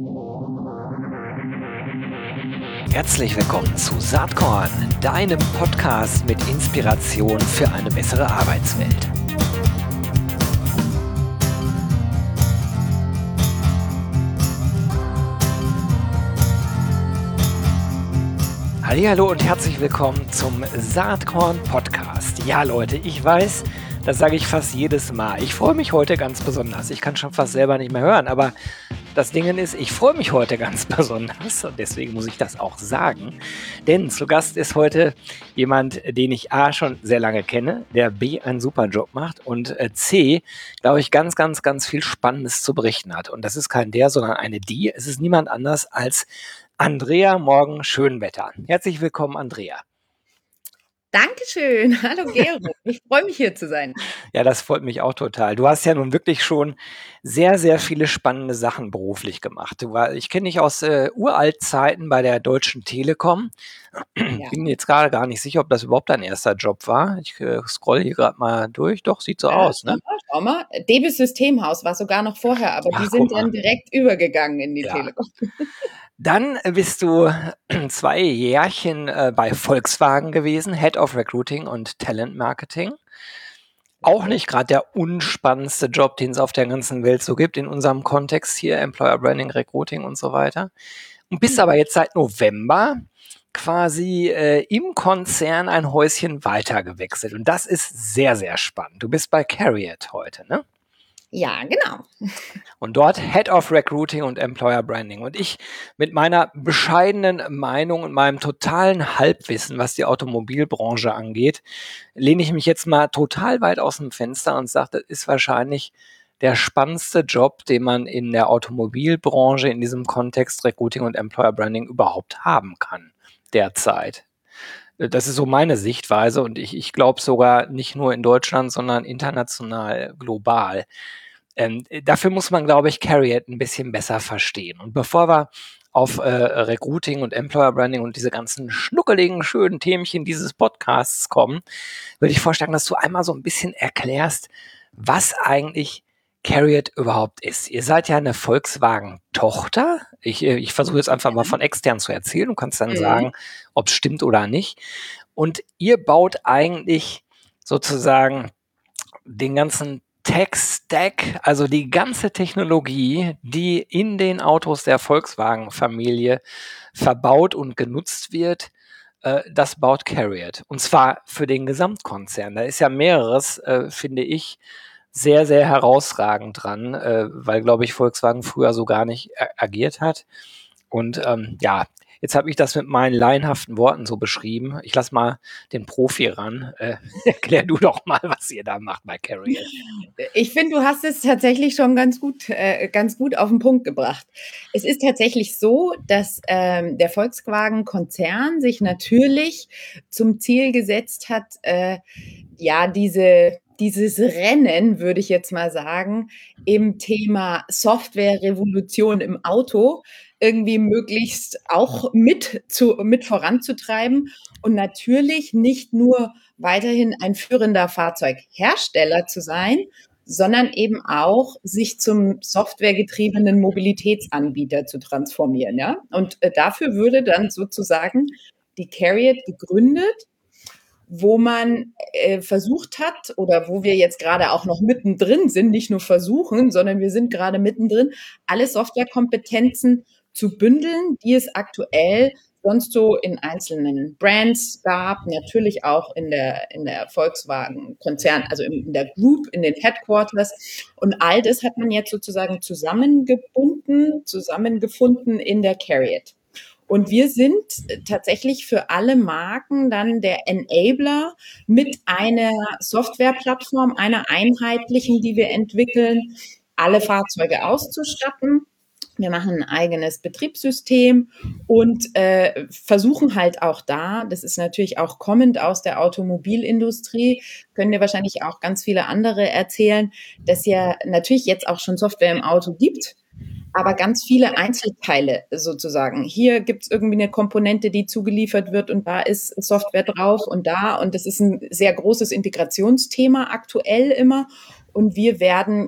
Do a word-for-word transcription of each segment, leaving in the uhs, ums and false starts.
Herzlich willkommen zu Saatkorn, deinem Podcast mit Inspiration für eine bessere Arbeitswelt. Hallihallo und herzlich willkommen zum Saatkorn Podcast. Ja Leute, ich weiß, das sage ich fast jedes Mal. Ich freue mich heute ganz besonders. Ich kann schon fast selber nicht mehr hören, aber das Ding ist, ich freue mich heute ganz besonders und deswegen muss ich das auch sagen. Denn zu Gast ist heute jemand, den ich A schon sehr lange kenne, der B einen super Job macht und C, glaube ich, ganz, ganz, ganz viel Spannendes zu berichten hat. Und das ist kein der, sondern eine die. Es ist niemand anders als Andrea Morgen-Schönwetter. Herzlich willkommen, Andrea. Dankeschön. Hallo Gero. Ich freue mich, hier zu sein. Ja, das freut mich auch total. Du hast ja nun wirklich schon sehr, sehr viele spannende Sachen beruflich gemacht. Du war, ich kenne dich aus äh, Uraltzeiten bei der Deutschen Telekom. Ja. Bin jetzt gerade gar nicht sicher, ob das überhaupt dein erster Job war. Ich äh, scroll hier gerade mal durch. Doch, sieht so Ja, aus, ne? Schau mal, D B S Systemhaus war sogar noch vorher, aber Ach, die sind dann direkt übergegangen in die Ja. Telekom. Dann bist du zwei Jährchen äh, bei Volkswagen gewesen, Head of Recruiting und Talent Marketing. Auch nicht gerade der unspannendste Job, den es auf der ganzen Welt so gibt, in unserem Kontext hier, Employer Branding, Recruiting und so weiter. Und bist aber jetzt seit November quasi äh, im Konzern ein Häuschen weiter gewechselt. Und das ist sehr, sehr spannend. Du bist bei Carriot heute, ne? Ja, genau. Und dort Head of Recruiting und Employer Branding. Und ich mit meiner bescheidenen Meinung und meinem totalen Halbwissen, was die Automobilbranche angeht, lehne ich mich jetzt mal total weit aus dem Fenster und sage, das ist wahrscheinlich der spannendste Job, den man in der Automobilbranche in diesem Kontext Recruiting und Employer Branding überhaupt haben kann derzeit. Das ist so meine Sichtweise und ich, ich glaube sogar nicht nur in Deutschland, sondern international, global. Ähm, dafür muss man, glaube ich, Carriot ein bisschen besser verstehen. Und bevor wir auf äh, Recruiting und Employer Branding und diese ganzen schnuckeligen, schönen Themchen dieses Podcasts kommen, würde ich vorschlagen, dass du einmal so ein bisschen erklärst, was eigentlich Carriot überhaupt ist. Ihr seid ja eine Volkswagen-Tochter. Ich, ich versuche jetzt einfach mal von extern zu erzählen. Du kannst dann Mhm. sagen, ob es stimmt oder nicht. Und ihr baut eigentlich sozusagen den ganzen Tech-Stack, also die ganze Technologie, die in den Autos der Volkswagen-Familie verbaut und genutzt wird, äh, das baut Carriot. Und zwar für den Gesamtkonzern. Da ist ja mehreres, äh, finde ich, sehr, sehr herausragend dran, äh, weil, glaube ich, Volkswagen früher so gar nicht a- agiert hat. Und ähm, ja, jetzt habe ich das mit meinen laienhaften Worten so beschrieben. Ich lasse mal den Profi ran. Äh, erklär du doch mal, was ihr da macht bei Carriot. Ich finde, du hast es tatsächlich schon ganz gut, äh, ganz gut auf den Punkt gebracht. Es ist tatsächlich so, dass ähm, der Volkswagen-Konzern sich natürlich zum Ziel gesetzt hat, äh, ja, diese dieses Rennen, würde ich jetzt mal sagen, im Thema Software-Revolution im Auto irgendwie möglichst auch mit, zu, mit voranzutreiben und natürlich nicht nur weiterhin ein führender Fahrzeughersteller zu sein, sondern eben auch sich zum softwaregetriebenen Mobilitätsanbieter zu transformieren. Ja? Und äh, dafür würde dann sozusagen die Carriot gegründet, wo man äh, versucht hat oder wo wir jetzt gerade auch noch mittendrin sind, nicht nur versuchen, sondern wir sind gerade mittendrin, alle Softwarekompetenzen zu bündeln, die es aktuell sonst so in einzelnen Brands gab, natürlich auch in der, in der Volkswagen-Konzern, also in der Group, in den Headquarters. Und all das hat man jetzt sozusagen zusammengebunden, zusammengefunden in der Carriot. Und wir sind tatsächlich für alle Marken dann der Enabler mit einer Softwareplattform, einer einheitlichen, die wir entwickeln, alle Fahrzeuge auszustatten. Wir machen ein eigenes Betriebssystem und äh, versuchen halt auch da, das ist natürlich auch kommend aus der Automobilindustrie, können dir wahrscheinlich auch ganz viele andere erzählen, dass ja natürlich jetzt auch schon Software im Auto gibt, aber ganz viele Einzelteile sozusagen. Hier gibt es irgendwie eine Komponente, die zugeliefert wird und da ist Software drauf und da. Und das ist ein sehr großes Integrationsthema aktuell immer. Und wir werden jetzt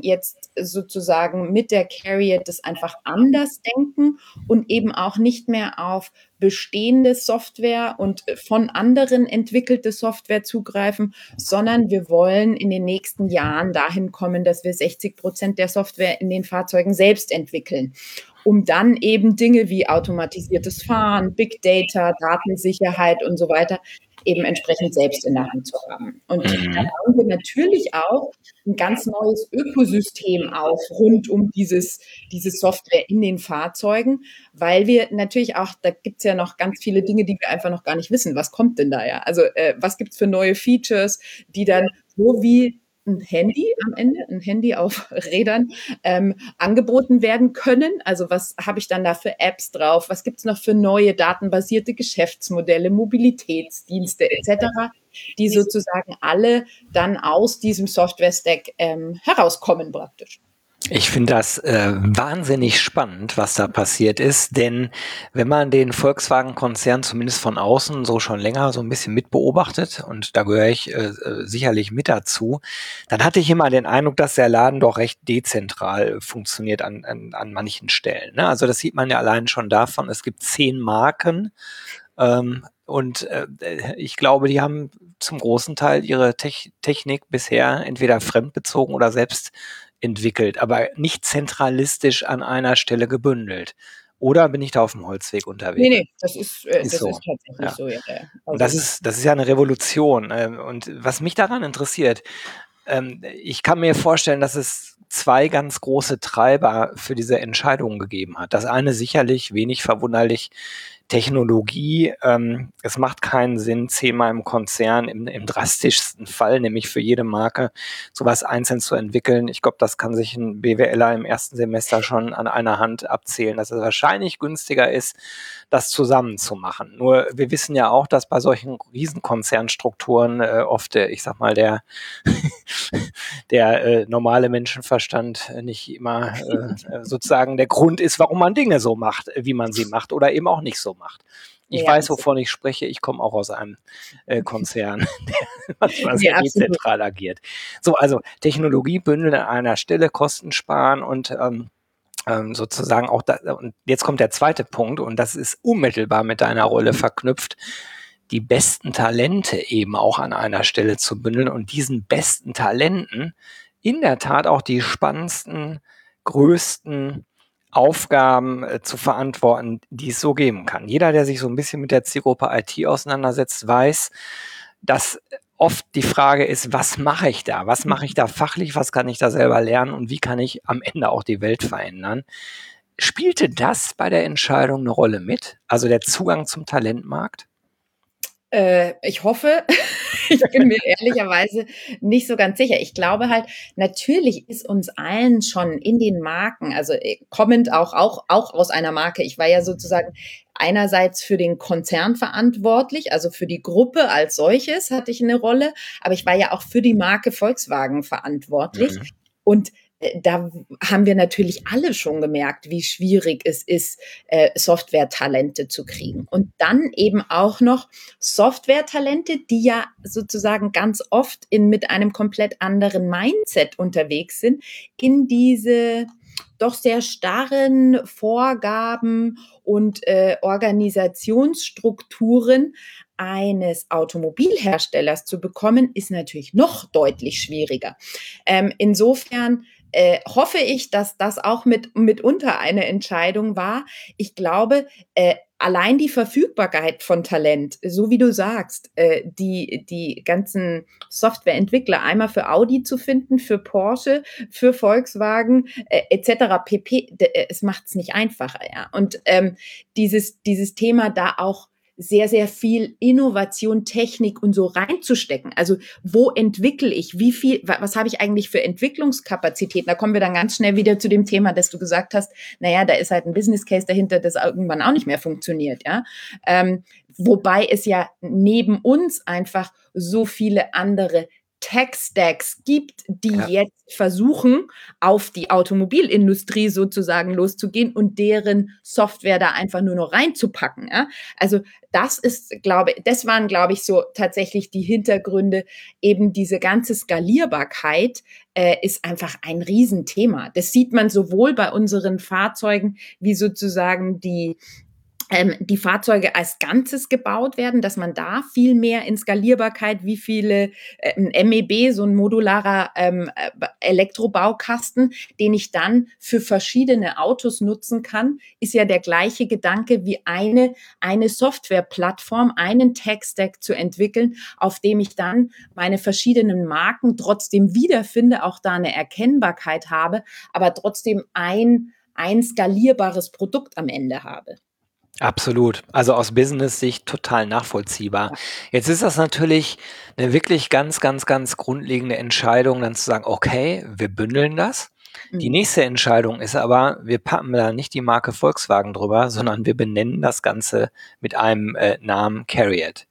jetzt sozusagen mit der CARIAD das einfach anders denken und eben auch nicht mehr auf bestehende Software und von anderen entwickelte Software zugreifen, sondern wir wollen in den nächsten Jahren dahin kommen, dass wir sechzig Prozent der Software in den Fahrzeugen selbst entwickeln, um dann eben Dinge wie automatisiertes Fahren, Big Data, Datensicherheit und so weiter eben entsprechend selbst in der Hand zu haben. Und Mhm. da bauen wir natürlich auch ein ganz neues Ökosystem auf rund um dieses, diese Software in den Fahrzeugen, weil wir natürlich auch, da gibt's ja noch ganz viele Dinge, die wir einfach noch gar nicht wissen. Was kommt denn da ja? Also äh, was gibt's für neue Features, die dann so wie ein Handy am Ende, ein Handy auf Rädern, ähm, angeboten werden können. Also was habe ich dann da für Apps drauf? Was gibt's noch für neue datenbasierte Geschäftsmodelle, Mobilitätsdienste et cetera, die sozusagen alle dann aus diesem Software-Stack ähm, herauskommen praktisch. Ich finde das äh, wahnsinnig spannend, was da passiert ist, denn wenn man den Volkswagen-Konzern zumindest von außen so schon länger so ein bisschen mitbeobachtet, und da gehöre ich äh, sicherlich mit dazu, dann hatte ich immer den Eindruck, dass der Laden doch recht dezentral funktioniert an, an, an manchen Stellen. Ne? Also das sieht man ja allein schon davon, es gibt zehn Marken, ähm, und äh, ich glaube, die haben zum großen Teil ihre Te- Technik bisher entweder fremdbezogen oder selbst entwickelt, aber nicht zentralistisch an einer Stelle gebündelt. Oder bin ich da auf dem Holzweg unterwegs? Nee, nee, das ist, äh, Ist das so, ist tatsächlich ja. so, ja. ja. Und Also das ist, das ist ja eine Revolution. ähm, Und was mich daran interessiert, ähm, ich kann mir vorstellen, dass es zwei ganz große Treiber für diese Entscheidungen gegeben hat. Das eine sicherlich, wenig verwunderlich, Technologie. Ähm, es macht keinen Sinn, zehnmal im Konzern im, im drastischsten Fall, nämlich für jede Marke, sowas einzeln zu entwickeln. Ich glaube, das kann sich ein BWLer im ersten Semester schon an einer Hand abzählen, dass es wahrscheinlich günstiger ist, das zusammen zu machen. Nur wir wissen ja auch, dass bei solchen Riesenkonzernstrukturen äh, oft, der, ich sag mal, der der äh, normale Menschenverstand äh, nicht immer äh, sozusagen der Grund ist, warum man Dinge so macht, äh, wie man sie macht oder eben auch nicht so macht. Ich ja, weiß, absolut. wovon ich spreche. Ich komme auch aus einem äh, Konzern, der manchmal Nee, sehr absolut. dezentral agiert. So, also Technologie bündeln an einer Stelle, Kosten sparen und ähm, ähm, sozusagen auch da, und jetzt kommt der zweite Punkt, und das ist unmittelbar mit deiner Rolle verknüpft, die besten Talente eben auch an einer Stelle zu bündeln und diesen besten Talenten in der Tat auch die spannendsten, größten Aufgaben äh, zu verantworten, die es so geben kann. Jeder, der sich so ein bisschen mit der Zielgruppe I T auseinandersetzt, weiß, dass oft die Frage ist, was mache ich da? Was mache ich da fachlich? Was kann ich da selber lernen? Und wie kann ich am Ende auch die Welt verändern? Spielte das bei der Entscheidung eine Rolle mit? Also der Zugang zum Talentmarkt? Äh, ich hoffe, ich bin mir ehrlicherweise nicht so ganz sicher. Ich glaube halt, natürlich ist uns allen schon in den Marken, also äh, kommend auch, auch, auch aus einer Marke. Ich war ja sozusagen einerseits für den Konzern verantwortlich, also für die Gruppe als solches hatte ich eine Rolle, aber ich war ja auch für die Marke Volkswagen verantwortlich. Mhm. Und äh, da haben wir natürlich alle schon gemerkt, wie schwierig es ist, äh, Software-Talente zu kriegen. Und dann eben auch noch Software-Talente, die ja sozusagen ganz oft in, mit einem komplett anderen Mindset unterwegs sind, in diese doch sehr starren Vorgaben und äh, Organisationsstrukturen eines Automobilherstellers zu bekommen, ist natürlich noch deutlich schwieriger. Ähm, insofern äh, hoffe ich, dass das auch mit, mitunter eine Entscheidung war. Ich glaube, äh, allein die Verfügbarkeit von Talent, so wie du sagst, äh, die, die ganzen Softwareentwickler einmal für Audi zu finden, für Porsche, für Volkswagen äh, et cetera pp. D- äh, Es macht es nicht einfacher, ja. Und ähm, dieses, dieses Thema da auch sehr, sehr viel Innovation, Technik und so reinzustecken. Also wo entwickle ich, wie viel, was habe ich eigentlich für Entwicklungskapazitäten? Da kommen wir dann ganz schnell wieder zu dem Thema, dass du gesagt hast, naja, da ist halt ein Business Case dahinter, das irgendwann auch nicht mehr funktioniert, ja. Ähm, wobei es ja neben uns einfach so viele andere Tech-Stacks gibt, die Ja. jetzt versuchen, auf die Automobilindustrie sozusagen loszugehen und deren Software da einfach nur noch reinzupacken, ja? Also, das ist, glaube das waren, glaube ich, so tatsächlich die Hintergründe. Eben diese ganze Skalierbarkeit, äh, ist einfach ein Riesenthema. Das sieht man sowohl bei unseren Fahrzeugen, wie sozusagen die ähm, die Fahrzeuge als Ganzes gebaut werden, dass man da viel mehr in Skalierbarkeit, wie viele äh, 'n M E B, so ein modularer ähm, äh, Elektrobaukasten, den ich dann für verschiedene Autos nutzen kann, ist ja der gleiche Gedanke wie eine eine Softwareplattform, einen Tech-Stack zu entwickeln, auf dem ich dann meine verschiedenen Marken trotzdem wiederfinde, auch da eine Erkennbarkeit habe, aber trotzdem ein ein skalierbares Produkt am Ende habe. Absolut. Also aus Business-Sicht total nachvollziehbar. Ja. Jetzt ist das natürlich eine wirklich ganz, ganz, ganz grundlegende Entscheidung, dann zu sagen: „Okay, wir bündeln das.“ Die Mhm. nächste Entscheidung ist aber, wir packen da nicht die Marke Volkswagen drüber, sondern wir benennen das Ganze mit einem, äh, Namen CARIAD.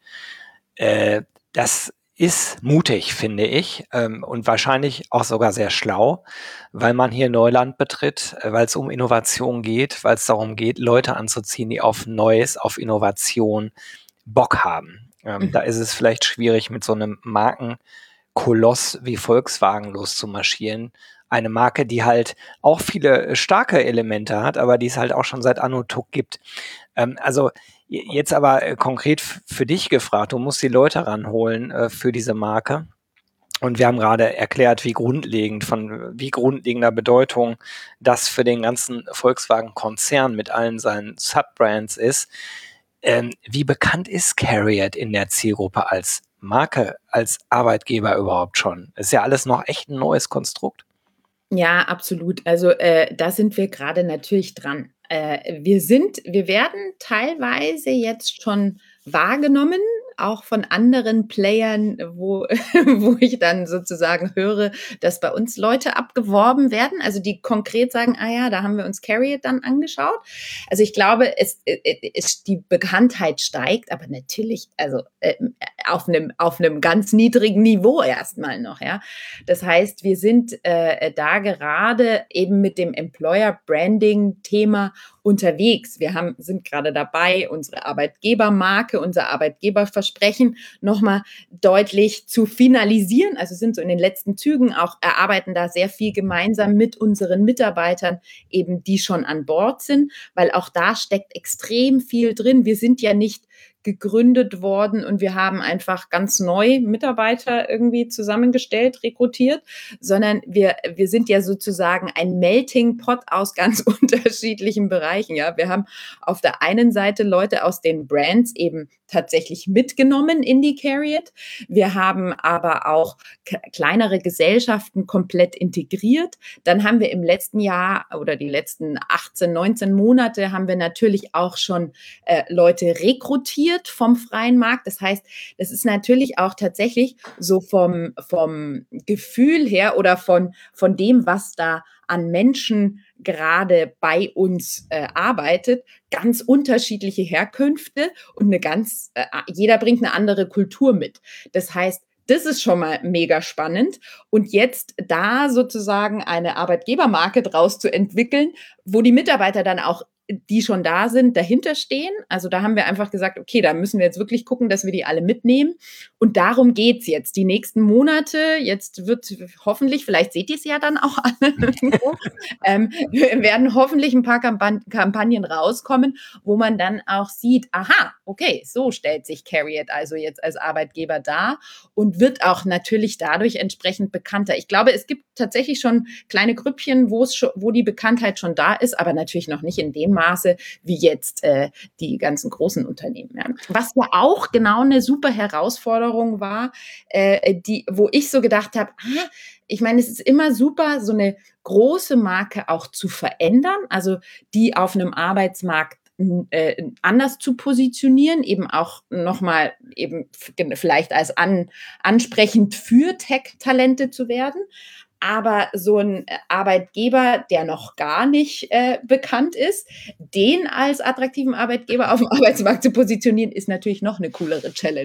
Äh, das ist mutig, finde ich, ähm, und wahrscheinlich auch sogar sehr schlau, weil man hier Neuland betritt, äh, weil es um Innovation geht, weil es darum geht, Leute anzuziehen, die auf Neues, auf Innovation Bock haben. Ähm, da Mhm. ist es vielleicht schwierig, mit so einem Markenkoloss wie Volkswagen loszumarschieren. Eine Marke, die halt auch viele äh, starke Elemente hat, aber die es halt auch schon seit Anno Tuck gibt. Ähm, also j- jetzt aber äh, konkret f- für dich gefragt, du musst die Leute ranholen äh, für diese Marke. Und wir haben gerade erklärt, wie grundlegend, von wie grundlegender Bedeutung das für den ganzen Volkswagen-Konzern mit allen seinen Subbrands ist. Ähm, wie bekannt ist CARIAD in der Zielgruppe als Marke, als Arbeitgeber überhaupt schon? Ist ja alles noch echt ein neues Konstrukt. Ja, absolut. Also, äh, da sind wir gerade natürlich dran. Äh, wir sind wir werden teilweise jetzt schon wahrgenommen, auch von anderen Playern, wo wo ich dann sozusagen höre, dass bei uns Leute abgeworben werden, also die konkret sagen: „Ah ja, da haben wir uns CARIAD dann angeschaut.“ Also, ich glaube, es äh, äh, es die Bekanntheit steigt, aber natürlich, also, äh, auf einem auf einem ganz niedrigen Niveau erstmal noch, ja. Das heißt, wir sind äh, da gerade eben mit dem Employer Branding Thema unterwegs. Wir haben, sind gerade dabei, unsere Arbeitgebermarke, unser Arbeitgeberversprechen nochmal deutlich zu finalisieren. Also sind so in den letzten Zügen, auch erarbeiten da sehr viel gemeinsam mit unseren Mitarbeitern, eben die schon an Bord sind, weil auch da steckt extrem viel drin. Wir sind ja nicht gegründet worden und wir haben einfach ganz neu Mitarbeiter irgendwie zusammengestellt, rekrutiert, sondern wir, wir sind ja sozusagen ein Melting Pot aus ganz unterschiedlichen Bereichen. Ja, wir haben auf der einen Seite Leute aus den Brands eben tatsächlich mitgenommen in die CARIAD. Wir haben aber auch k- kleinere Gesellschaften komplett integriert. Dann haben wir im letzten Jahr oder die letzten achtzehn, neunzehn Monate haben wir natürlich auch schon äh, Leute rekrutiert vom freien Markt. Das heißt, das ist natürlich auch tatsächlich so vom, vom Gefühl her oder von, von dem, was da an Menschen gerade bei uns äh, arbeitet, ganz unterschiedliche Herkünfte und eine ganz, äh, jeder bringt eine andere Kultur mit. Das heißt, das ist schon mal mega spannend. Und jetzt da sozusagen eine Arbeitgebermarke draus zu entwickeln, wo die Mitarbeiter dann auch, die schon da sind, dahinter stehen. Also da haben wir einfach gesagt, okay, da müssen wir jetzt wirklich gucken, dass wir die alle mitnehmen. Und darum geht's jetzt. Die nächsten Monate, jetzt wird hoffentlich, vielleicht seht ihr es ja dann auch alle irgendwo, ähm, werden hoffentlich ein paar Kampan Kampagnen rauskommen, wo man dann auch sieht, aha, okay, so stellt sich CARIAD also jetzt als Arbeitgeber dar und wird auch natürlich dadurch entsprechend bekannter. Ich glaube, es gibt tatsächlich schon kleine Grüppchen, wo es schon, wo die Bekanntheit schon da ist, aber natürlich noch nicht in dem Maße wie jetzt äh, die ganzen großen Unternehmen. Ja. Was ja auch genau eine super Herausforderung war, äh, die, wo ich so gedacht habe, ah, ich meine, es ist immer super, so eine große Marke auch zu verändern, also die auf einem Arbeitsmarkt äh, anders zu positionieren, eben auch nochmal eben vielleicht als an, ansprechend für Tech-Talente zu werden. Aber so ein Arbeitgeber, der noch gar nicht äh, bekannt ist, den als attraktiven Arbeitgeber auf dem Arbeitsmarkt zu positionieren, ist natürlich noch eine coolere Challenge.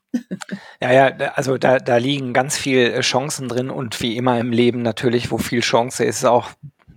Ja, ja, da also da da liegen ganz viel äh, Chancen drin und wie immer im Leben natürlich, wo viel Chance ist, ist auch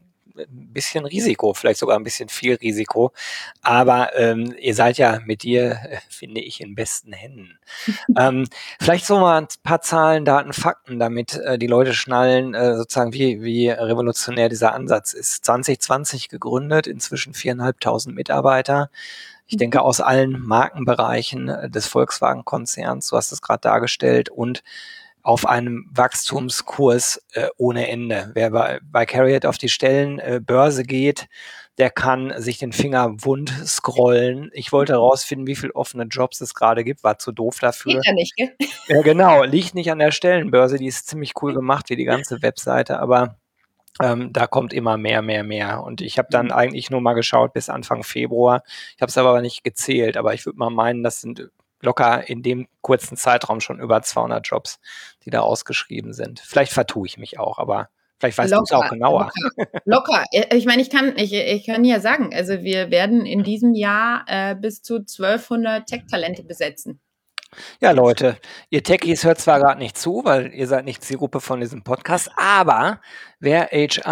'n bisschen Risiko, vielleicht sogar 'n bisschen viel Risiko. Aber, ähm, ihr seid ja mit dir, äh, finde ich, in besten Händen. Ähm, vielleicht so mal 'n paar Zahlen, Daten, Fakten, damit, äh, die Leute schnallen, äh, sozusagen, wie wie revolutionär dieser Ansatz ist. zwanzig zwanzig gegründet, inzwischen viertausendfünfhundert Mitarbeiter. Ich denke, Mhm. aus allen Markenbereichen äh, des Volkswagen-Konzerns, du hast es grad dargestellt, und auf einem Wachstumskurs, äh, ohne Ende. Wer bei bei CARIAD auf die Stellenbörse geht, der kann sich den Finger wund scrollen. Ich wollte herausfinden, wie viel offene Jobs es grade gibt, war zu doof Geht dafür. ja nicht, gell? Ja, genau, liegt nicht an der Stellenbörse, die ist ziemlich cool gemacht wie die ganze Webseite, aber, ähm, da kommt immer mehr, mehr, mehr. Und ich habe dann Mhm. eigentlich nur mal geschaut bis Anfang Februar. Ich habe es aber nicht gezählt, aber ich würde mal meinen, das sind locker in dem kurzen Zeitraum schon über zweihundert Jobs, die da ausgeschrieben sind. Vielleicht vertue ich mich auch, aber vielleicht weißt du's auch Locker, genauer. locker, locker. Äh, ich meine, ich kann ich ich kann ja sagen, also wir werden in diesem Jahr, äh, bis zu zwölfhundert Tech-Talente besetzen. Ja, Leute, ihr Techies hört zwar grad nicht zu, weil ihr seid nicht Zielgruppe von diesem Podcast, aber wer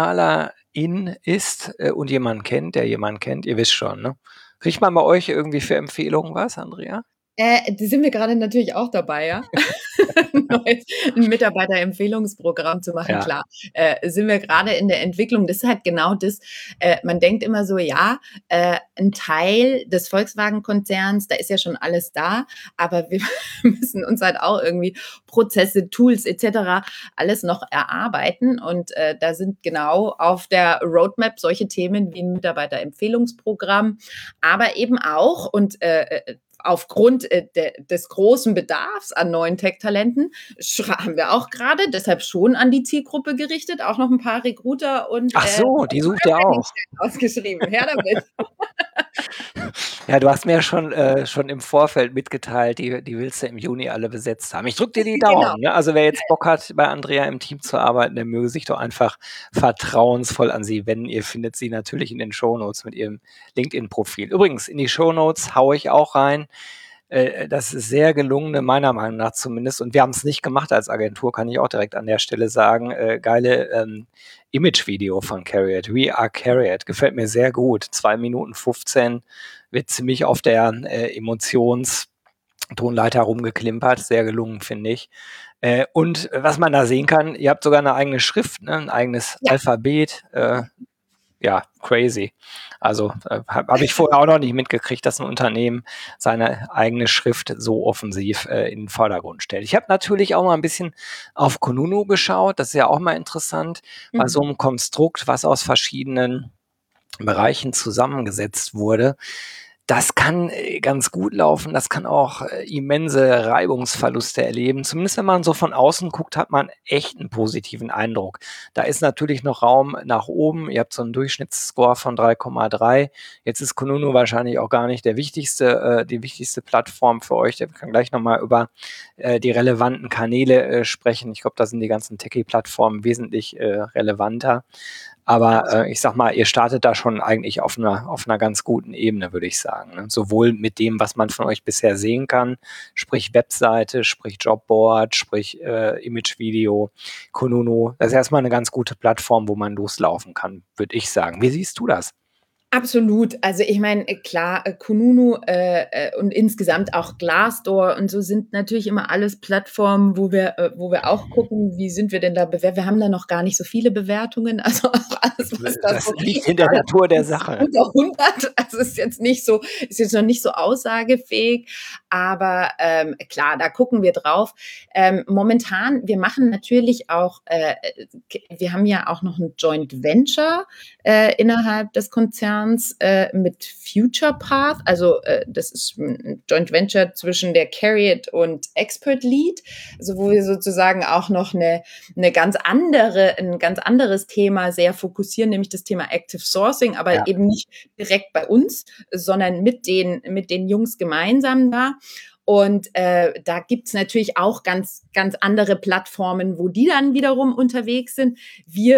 HRlerin ist, äh, und jemanden kennt, der jemanden kennt, ihr wisst schon, ne? Kriegt man bei euch irgendwie für Empfehlungen was, Andrea? Äh, da sind wir grade natürlich auch dabei, ja. Neues 'n Mitarbeiterempfehlungsprogramm zu machen, Ja. klar. Äh, sind wir grade in der Entwicklung. Das ist halt genau das, äh, man denkt immer so, ja, äh, 'n Teil des Volkswagen-Konzerns, da ist ja schon alles da, aber wir müssen uns halt auch irgendwie Prozesse, Tools et cetera alles noch erarbeiten. Und, äh, da sind genau auf der Roadmap solche Themen wie 'n Mitarbeiterempfehlungsprogramm, aber eben auch und, äh, äh, aufgrund, äh, de des großen Bedarfs an neuen Tech-Talenten schra haben wir auch grade, deshalb schon an die Zielgruppe gerichtet, auch noch 'n paar Recruiter und, Ach äh, so, die sucht ihr auch. ausgeschrieben. Her damit. Ja, du hast mir ja schon äh, schon im Vorfeld mitgeteilt, die die willst du im Juni alle besetzt haben. Ich drücke dir die Genau. Daumen, ne? Also, wer jetzt Bock hat, bei Andrea im Team zu arbeiten, der möge sich doch einfach vertrauensvoll an sie wenden. Ihr findet sie natürlich in den Shownotes mit ihrem LinkedIn-Profil. Übrigens, in die Shownotes haue ich auch rein, äh, das sehr gelungene, meiner Meinung nach zumindest, und wir haben's nicht gemacht als Agentur, kann ich auch direkt an der Stelle sagen, äh, geile, ähm, Imagevideo von CARIAD. We are CARIAD, gefällt mir sehr gut. zwei Minuten fünfzehn, wird ziemlich auf der, äh, Emotions-Tonleiter rumgeklimpert, sehr gelungen, finde ich. Äh, und was man da sehen kann, ihr habt sogar 'ne eigene Schrift, ne, 'n eigenes Ja. Alphabet, äh, ja, crazy. Also, äh, habe habe ich vorher auch noch nicht mitgekriegt, dass 'n Unternehmen seine eigene Schrift so offensiv, äh, in 'n Vordergrund stellt. Ich habe natürlich auch mal 'n bisschen auf kununu geschaut, das ist ja auch mal interessant, bei so Mhm. 'nem Konstrukt, was aus verschiedenen Bereichen zusammengesetzt wurde. Das kann, äh, ganz gut laufen, das kann auch, äh, immense Reibungsverluste erleben. Zumindest wenn man so von außen guckt, hat man echt 'n positiven Eindruck. Da ist natürlich noch Raum nach oben. Ihr habt so 'n Durchschnittsscore von drei Komma drei. Jetzt ist kununu wahrscheinlich auch gar nicht der wichtigste äh, die wichtigste Plattform für euch. Wir können gleich noch mal über, äh, die relevanten Kanäle, äh, sprechen. Ich glaube, da sind die ganzen Techie-Plattformen wesentlich, äh, relevanter. Aber, Absolut. äh, ich sage mal, ihr startet da schon eigentlich auf 'ner auf 'ner ganz guten Ebene, würde ich sagen, ne? Sowohl mit dem, was man von euch bisher sehen kann, sprich Webseite, sprich Jobboard, sprich, äh, Imagevideo, kununu. Das ist erst mal 'ne ganz gute Plattform, wo man loslaufen kann, würde ich sagen. Wie siehst du das? Absolut. Also, ich meine, äh, klar, äh, kununu, äh, äh, und insgesamt auch Glassdoor und so sind natürlich immer alles Plattformen, wo wir äh, wo wir auch gucken, wie sind wir denn da bewer wir haben da noch gar nicht so viele Bewertungen, also auch alles, was da Das so liegt in der Natur der Sache. unter hundert, also ist jetzt nicht so ist jetzt noch nicht so aussagefähig, aber, ähm, klar, da gucken wir drauf. Ähm, momentan wir machen natürlich auch, äh, äh, k wir haben ja auch noch 'n Joint Venture, äh, innerhalb des Konzerns, äh, mit FuturePath. Also, äh, das ist 'n 'n Joint Venture zwischen der CARIAD und Expertlead, also wo wir sozusagen auch noch 'ne 'ne ganz andere 'n ganz anderes Thema sehr fokussieren, nämlich das Thema Active Sourcing, aber Ja. eben nicht direkt bei uns, sondern mit den mit den Jungs gemeinsam da. Und, äh, da gibt's natürlich auch ganz ganz andere Plattformen, wo die dann wiederum unterwegs sind. Wir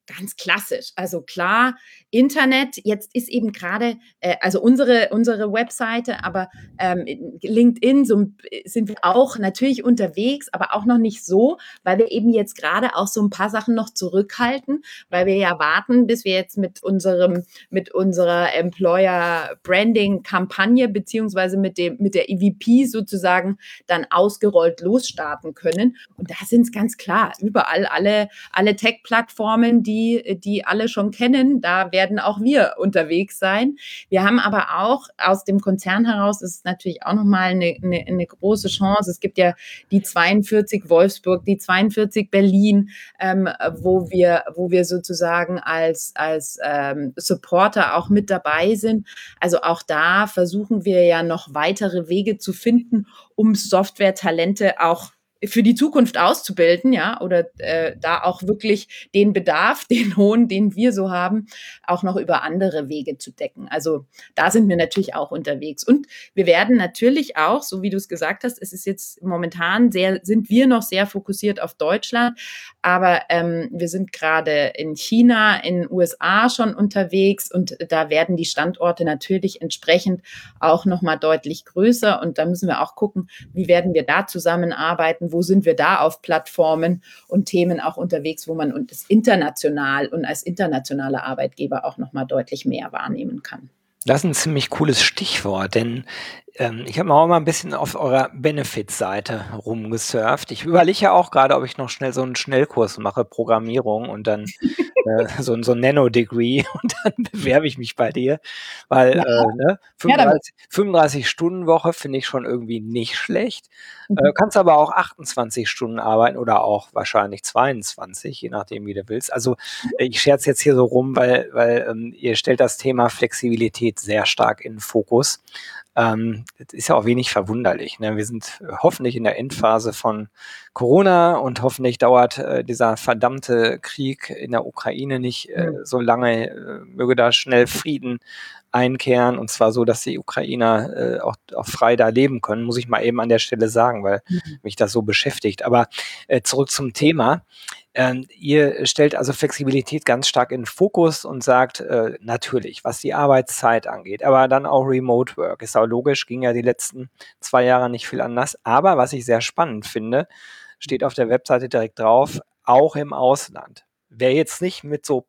Ganz klassisch. Also klar, Internet, jetzt ist eben gerade, äh, also unsere, unsere Webseite, aber ähm, LinkedIn so, sind wir auch natürlich unterwegs, aber auch noch nicht so, weil wir eben jetzt gerade auch so ein paar Sachen noch zurückhalten, weil wir ja warten, bis wir jetzt mit unserem, mit unserer Employer Branding Kampagne beziehungsweise mit dem, mit der E V P sozusagen dann ausgerollt losstarten können. Und da sind es ganz klar, überall alle, alle Tech-Plattformen, die Die, die alle schon kennen, da werden auch wir unterwegs sein. Wir haben aber auch aus dem Konzern heraus, das ist natürlich auch nochmal eine, eine, eine große Chance. Es gibt ja die zweiundvierzig Wolfsburg, die zweiundvierzig Berlin, ähm, wo wir, wo wir sozusagen als, als ähm, Supporter auch mit dabei sind. Also auch da versuchen wir ja noch weitere Wege zu finden, um Software-Talente auch für die Zukunft auszubilden, ja, oder äh, da auch wirklich den Bedarf, den hohen, den wir so haben, auch noch über andere Wege zu decken. Also da sind wir natürlich auch unterwegs. Und wir werden natürlich auch, so wie du es gesagt hast, es ist jetzt momentan sehr, sind wir noch sehr fokussiert auf Deutschland, aber ähm, wir sind gerade in China, in den U S A schon unterwegs und da werden die Standorte natürlich entsprechend auch nochmal deutlich größer und da müssen wir auch gucken, wie werden wir da zusammenarbeiten, wo sind wir da auf Plattformen und Themen auch unterwegs, wo man uns international und als internationaler Arbeitgeber auch nochmal deutlich mehr wahrnehmen kann. Das ist ein ziemlich cooles Stichwort, denn ähm, ich habe auch mal ein bisschen auf eurer Benefits-Seite rumgesurft. Ich überlege ja auch gerade, ob ich noch schnell so einen Schnellkurs mache, Programmierung und dann äh, so, so ein Nano-Degree und dann bewerbe ich mich bei dir, weil Ja, äh, ne, ja, fünfunddreißig Stunden Woche finde ich schon irgendwie nicht schlecht. Mhm. Äh, kannst aber auch achtundzwanzig Stunden arbeiten oder auch wahrscheinlich zweiundzwanzig, je nachdem, wie du willst. Also äh, ich scherze jetzt hier so rum, weil, weil ähm, ihr stellt das Thema Flexibilität sehr stark in den Fokus. Ähm, das ist ja auch wenig verwunderlich. Ne? Wir sind hoffentlich in der Endphase von Corona und hoffentlich dauert äh, dieser verdammte Krieg in der Ukraine nicht äh, Mhm. so lange, äh, möge da schnell Frieden einkehren und zwar so, dass die Ukrainer äh, auch, auch frei da leben können, muss ich mal eben an der Stelle sagen, weil Mhm. mich das so beschäftigt. Aber äh, zurück zum Thema. Ähm, ihr stellt also Flexibilität ganz stark in den Fokus und sagt, äh, natürlich, was die Arbeitszeit angeht, aber dann auch Remote Work. Ist auch logisch, ging ja die letzten zwei Jahre nicht viel anders. Aber was ich sehr spannend finde, steht auf der Webseite direkt drauf, auch im Ausland. Wer jetzt nicht mit so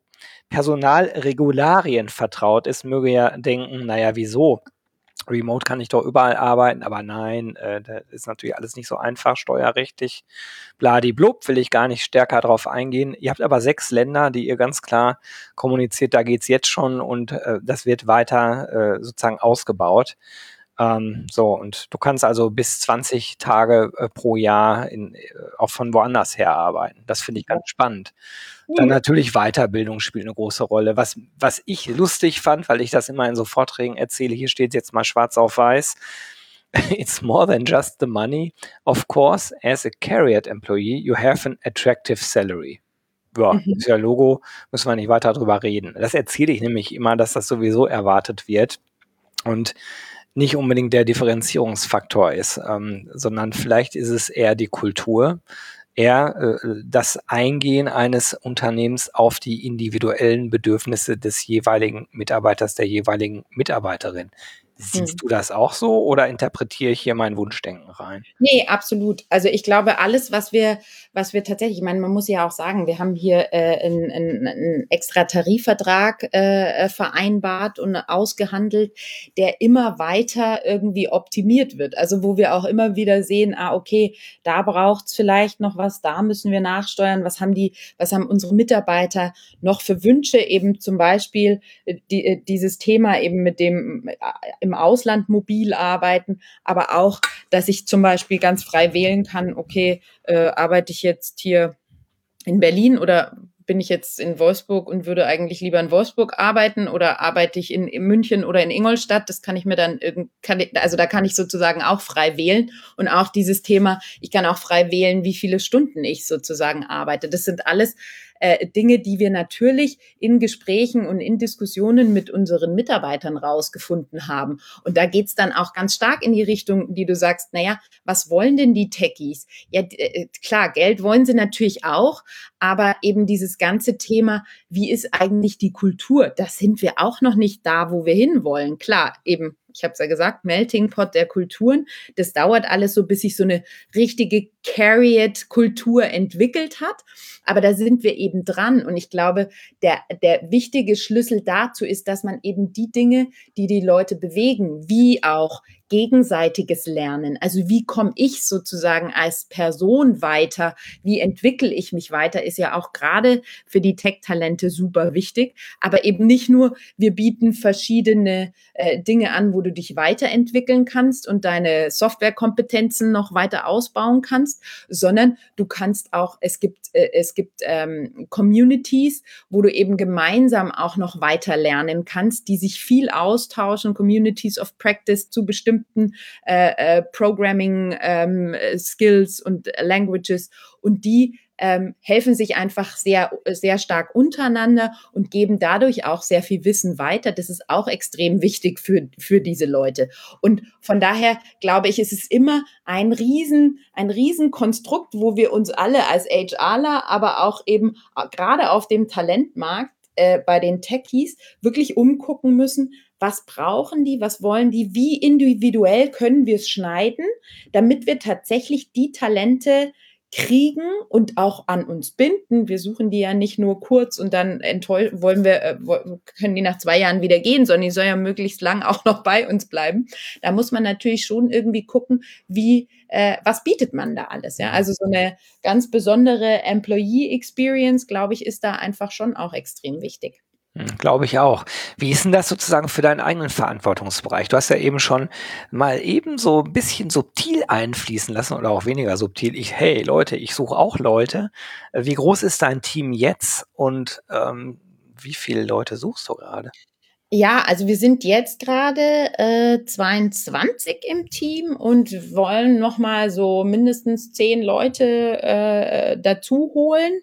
Personalregularien vertraut ist, möge ja denken, naja, wieso? Remote kann ich doch überall arbeiten, aber nein, äh, das ist natürlich alles nicht so einfach, steuerrechtlich, bladiblub, will ich gar nicht stärker drauf eingehen. Ihr habt aber sechs Länder, die ihr ganz klar kommuniziert, da geht's jetzt schon und äh, das wird weiter äh, sozusagen ausgebaut. Ähm, so, und du kannst also bis zwanzig Tage äh, pro Jahr in, äh, auch von woanders her arbeiten. Das finde ich ganz spannend. Dann natürlich Weiterbildung spielt eine große Rolle. Was, was ich lustig fand, weil ich das immer in so Vorträgen erzähle, hier steht jetzt mal schwarz auf weiß, it's more than just the money. Of course, as a career employee, you have an attractive salary. Ja, Mhm. ist ja Logo, müssen wir nicht weiter drüber reden. Das erzähle ich nämlich immer, dass das sowieso erwartet wird und nicht unbedingt der Differenzierungsfaktor ist, ähm, sondern vielleicht ist es eher die Kultur, eher äh, das Eingehen eines Unternehmens auf die individuellen Bedürfnisse des jeweiligen Mitarbeiters, der jeweiligen Mitarbeiterin. Siehst Mhm. du das auch so oder interpretiere ich hier mein Wunschdenken rein? Nee, absolut. Also ich glaube, alles, was wir, was wir tatsächlich, ich meine, man muss ja auch sagen, wir haben hier äh, einen, einen, einen extra Tarifvertrag äh, vereinbart und ausgehandelt, der immer weiter irgendwie optimiert wird. Also wo wir auch immer wieder sehen, ah, okay, da braucht's vielleicht noch was, da müssen wir nachsteuern, was haben die, was haben unsere Mitarbeiter noch für Wünsche, eben zum Beispiel äh, die, äh, dieses Thema eben mit dem äh, im Ausland mobil arbeiten, aber auch, dass ich zum Beispiel ganz frei wählen kann, okay, äh, arbeite ich jetzt hier in Berlin oder bin ich jetzt in Wolfsburg und würde eigentlich lieber in Wolfsburg arbeiten oder arbeite ich in, in München oder in Ingolstadt? Das kann ich mir dann, kann ich, also da kann ich sozusagen auch frei wählen und auch dieses Thema, ich kann auch frei wählen, wie viele Stunden ich sozusagen arbeite. Das sind alles äh, Dinge, die wir natürlich in Gesprächen und in Diskussionen mit unseren Mitarbeitern rausgefunden haben. Und da geht's dann auch ganz stark in die Richtung, die du sagst, naja, was wollen denn die Techies? Ja, äh, klar, Geld wollen sie natürlich auch, aber eben dieses ganze Thema, wie ist eigentlich die Kultur? Das sind wir auch noch nicht da, wo wir hinwollen. Klar, eben, ich habe es ja gesagt, Melting Pot der Kulturen. Das dauert alles so, bis sich so eine richtige Carried-Kultur entwickelt hat. Aber da sind wir eben dran. Und ich glaube, der, der wichtige Schlüssel dazu ist, dass man eben die Dinge, die die Leute bewegen, wie auch gegenseitiges Lernen, also wie komme ich sozusagen als Person weiter, wie entwickle ich mich weiter, ist ja auch gerade für die Tech-Talente super wichtig. Aber eben nicht nur, wir bieten verschiedene äh, Dinge an, wo du dich weiterentwickeln kannst und deine Softwarekompetenzen noch weiter ausbauen kannst, sondern du kannst auch, es gibt, äh, es gibt ähm, Communities, wo du eben gemeinsam auch noch weiter lernen kannst, die sich viel austauschen, Communities of Practice zu bestimmten äh, äh, Programming ähm, Skills und Languages, und die ähm, helfen sich einfach sehr, sehr stark untereinander und geben dadurch auch sehr viel Wissen weiter. Das ist auch extrem wichtig für, für diese Leute. Und von daher glaube ich, es ist immer ein riesen, ein riesen Konstrukt, wo wir uns alle als HRler, aber auch eben gerade auf dem Talentmarkt äh, bei den Techies wirklich umgucken müssen, was brauchen die, was wollen die, wie individuell können wir es schneiden, damit wir tatsächlich die Talente kriegen und auch an uns binden. Wir suchen die ja nicht nur kurz und dann enttäusch- wollen wir, äh, können die nach zwei Jahren wieder gehen, sondern die sollen ja möglichst lang auch noch bei uns bleiben. Da muss man natürlich schon irgendwie gucken, wie, äh, was bietet man da alles, ja? Also so eine ganz besondere Employee Experience, glaube ich, ist da einfach schon auch extrem wichtig. Hm, glaube ich auch. Wie ist denn das sozusagen für deinen eigenen Verantwortungsbereich? Du hast ja eben schon mal eben so ein bisschen subtil einfließen lassen oder auch weniger subtil. Ich, hey Leute, ich suche auch Leute. Äh, Wie groß ist dein Team jetzt und ähm, wie viele Leute suchst du gerade? Ja, also wir sind jetzt gerade äh, zweiundzwanzig im Team und wollen noch mal so mindestens zehn Leute äh, dazu holen.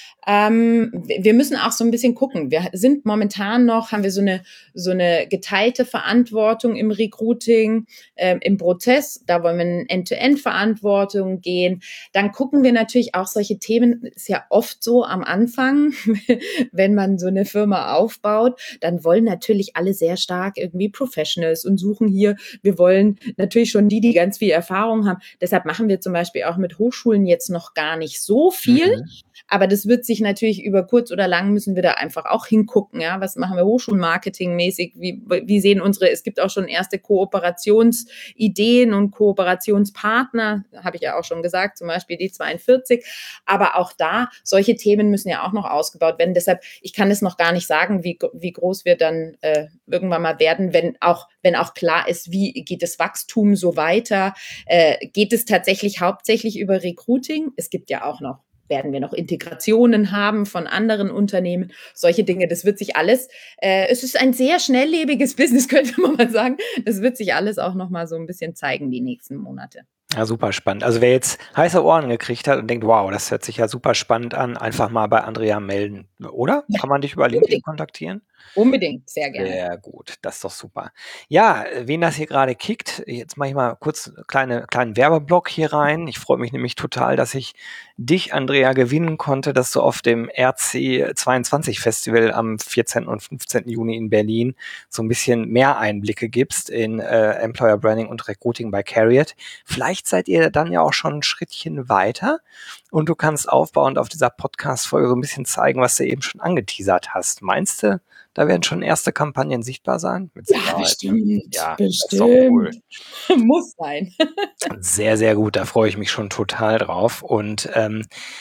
Ähm, wir müssen auch so ein bisschen gucken. Wir sind momentan noch, haben wir so eine, so eine geteilte Verantwortung im Recruiting, ähm, im Prozess. Da wollen wir in End-to-End-Verantwortung gehen. Dann gucken wir natürlich auch solche Themen, ist ja oft so am Anfang, wenn man so eine Firma aufbaut, dann wollen natürlich alle sehr stark irgendwie Professionals und suchen hier, wir wollen natürlich schon die, die ganz viel Erfahrung haben. Deshalb machen wir zum Beispiel auch mit Hochschulen jetzt noch gar nicht so viel. Mhm. Aber das wird sich natürlich über kurz oder lang müssen wir da einfach auch hingucken. Ja, was machen wir Hochschulmarketingmäßig? Wie, wie sehen unsere, es gibt auch schon erste Kooperationsideen und Kooperationspartner, habe ich ja auch schon gesagt, zum Beispiel die zweiundvierzig. Aber auch da, solche Themen müssen ja auch noch ausgebaut werden. Deshalb, ich kann es noch gar nicht sagen, wie, wie groß wir dann äh, irgendwann mal werden, wenn auch, wenn auch klar ist, wie geht das Wachstum so weiter? Äh, geht es tatsächlich hauptsächlich über Recruiting? Es gibt ja auch noch, werden wir noch Integrationen haben von anderen Unternehmen, solche Dinge, das wird sich alles, äh, es ist ein sehr schnelllebiges Business, könnte man mal sagen, das wird sich alles auch noch mal so ein bisschen zeigen, die nächsten Monate. Ja, super spannend. Also wer jetzt heiße Ohren gekriegt hat und denkt, wow, das hört sich ja super spannend an, einfach mal bei Andrea melden, oder? Ja, Kann man dich über LinkedIn unbedingt, kontaktieren? unbedingt, sehr gerne. Sehr gut, das ist doch super. Ja, äh, wen das hier gerade kickt, jetzt mache ich mal kurz 'n kleine kleinen Werbeblock hier rein. Ich freue mich nämlich total, dass ich dich, Andrea, gewinnen konnte, dass du auf dem R C zweiundzwanzig Festival am vierzehnten und fünfzehnten Juni in Berlin so ein bisschen mehr Einblicke gibst in äh, Employer Branding und Recruiting bei Carriot. Vielleicht seid ihr dann ja auch schon ein Schrittchen weiter und du kannst aufbauend auf dieser Podcast-Folge so ein bisschen zeigen, was du eben schon angeteasert hast. Meinst du, da werden schon erste Kampagnen sichtbar sein? Mit Ja, Sicherheit, ne? bestimmt, Ja, das ist doch cool. bestimmt. Muss sein. Sehr, sehr gut, da freue ich mich schon total drauf. Und ähm,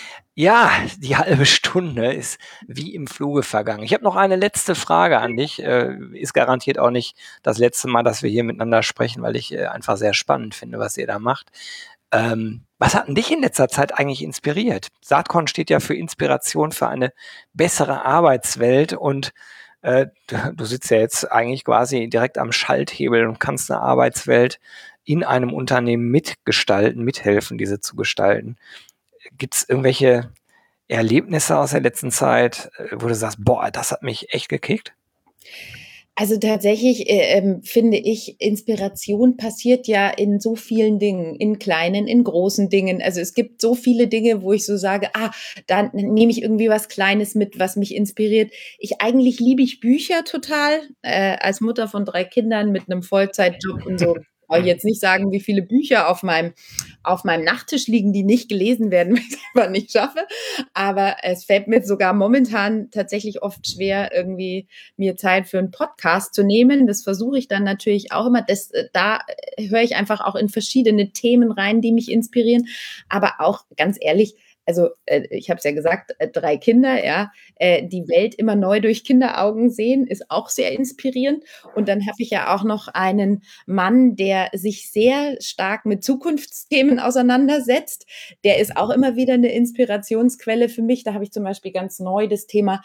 ja, die halbe Stunde ist wie im Fluge vergangen. Ich habe noch eine letzte Frage an dich. Äh, ist garantiert auch nicht das letzte Mal, dass wir hier miteinander sprechen, weil ich äh, einfach sehr spannend finde, was ihr da macht. Ähm, was hat denn dich in letzter Zeit eigentlich inspiriert? Saatkorn steht ja für Inspiration für eine bessere Arbeitswelt und äh, du, du sitzt ja jetzt eigentlich quasi direkt am Schalthebel und kannst eine Arbeitswelt in einem Unternehmen mitgestalten, mithelfen, diese zu gestalten. Gibt es irgendwelche Erlebnisse aus der letzten Zeit, äh, wo du sagst: „Boah, das hat mich echt gekickt?“ Also tatsächlich, äh, ähm, finde ich, Inspiration passiert ja in so vielen Dingen, in kleinen, in großen Dingen. Also es gibt so viele Dinge, wo ich so sage, ah, dann nehme ich irgendwie was Kleines mit, was mich inspiriert. Ich eigentlich liebe ich Bücher total. Äh, als Mutter von drei Kindern mit einem Vollzeitjob und so brauche ich Mhm. jetzt nicht sagen, wie viele Bücher auf meinem auf meinem Nachttisch liegen, die nicht gelesen werden, weil ich's einfach nicht schaffe. Aber es fällt mir sogar momentan tatsächlich oft schwer, irgendwie mir Zeit für einen Podcast zu nehmen. Das versuche ich dann natürlich auch immer. Das, äh, da äh, höre ich einfach auch in verschiedene Themen rein, die mich inspirieren. Aber auch ganz ehrlich, also äh, ich habe es ja gesagt, äh, drei Kinder, ja, äh, die Welt immer neu durch Kinderaugen sehen, ist auch sehr inspirierend. Und dann habe ich ja auch noch einen Mann, der sich sehr stark mit Zukunftsthemen auseinandersetzt. Der ist auch immer wieder eine Inspirationsquelle für mich. Da habe ich zum Beispiel ganz neu das Thema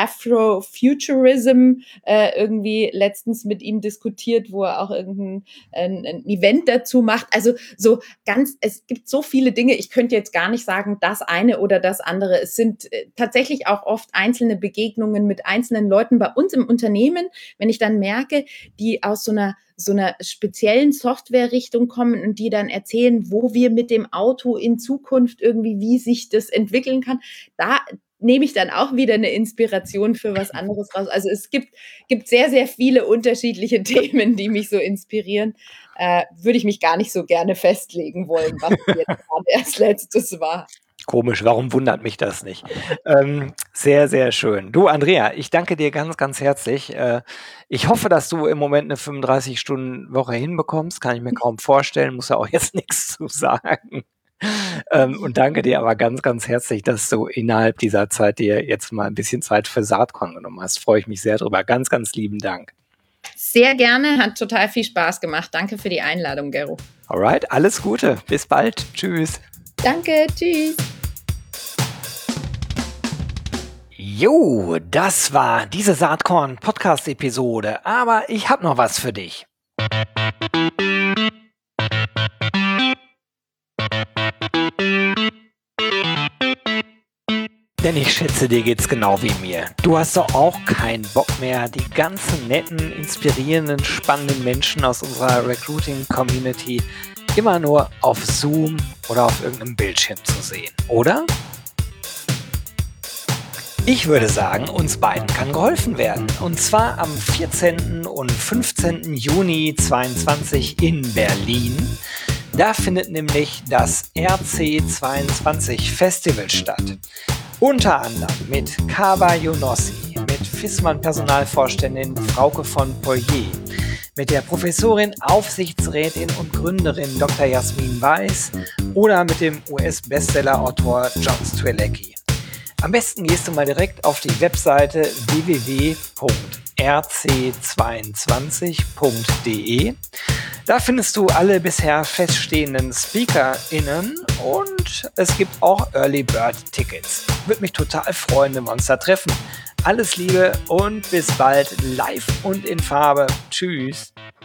Afrofuturism äh, irgendwie letztens mit ihm diskutiert, wo er auch irgendein ein, ein Event dazu macht. Also so ganz, es gibt so viele Dinge. Ich könnte jetzt gar nicht sagen, das eine oder das andere. Es sind äh, tatsächlich auch oft einzelne Begegnungen mit einzelnen Leuten bei uns im Unternehmen, wenn ich dann merke, die aus so einer so einer speziellen Software-Richtung kommen und die dann erzählen, wo wir mit dem Auto in Zukunft irgendwie, wie sich das entwickeln kann. Da nehme ich dann auch wieder eine Inspiration für was anderes raus. Also es gibt, gibt sehr, sehr viele unterschiedliche Themen, die mich so inspirieren. Äh, würde ich mich gar nicht so gerne festlegen wollen, was jetzt gerade erst letztes war. Komisch, warum wundert mich das nicht? Ähm, sehr, sehr schön. Du, Andrea, ich danke dir ganz, ganz herzlich. Äh, ich hoffe, dass du im Moment eine fünfunddreißig-Stunden-Woche hinbekommst. Kann ich mir kaum vorstellen, muss ja auch jetzt nichts zu sagen. Ähm, und danke dir aber ganz, ganz herzlich, dass du innerhalb dieser Zeit dir jetzt mal ein bisschen Zeit für Saatkorn genommen hast. Freue ich mich sehr drüber. Ganz, ganz lieben Dank. Sehr gerne, hat total viel Spaß gemacht. Danke für die Einladung, Gero. Alright, alles Gute. Bis bald. Tschüss. Danke, tschüss. Jo, das war diese Saatkorn-Podcast-Episode. Aber ich habe noch was für dich. Denn ich schätze, dir geht's genau wie mir. Du hast doch auch keinen Bock mehr, die ganzen netten, inspirierenden, spannenden Menschen aus unserer Recruiting-Community immer nur auf Zoom oder auf irgendeinem Bildschirm zu sehen, oder? Ich würde sagen, uns beiden kann geholfen werden. Und zwar am vierzehnten und fünfzehnten Juni zweitausendzweiundzwanzig in Berlin. Da findet nämlich das R C zweiundzwanzig Festival statt. Unter anderem mit Kaba Younossi, mit Fissmann-Personalvorständin Frauke von Poirier, mit der Professorin, Aufsichtsrätin und Gründerin Doktor Jasmin Weiß oder mit dem U S-Bestseller-Autor John Strzelecki. Am besten gehst du mal direkt auf die Webseite w w w punkt r c zweiundzwanzig punkt d e. Da findest du alle bisher feststehenden SpeakerInnen und es gibt auch Early Bird Tickets. Würde mich total freuen, wenn wir uns da treffen. Alles Liebe und bis bald live und in Farbe. Tschüss.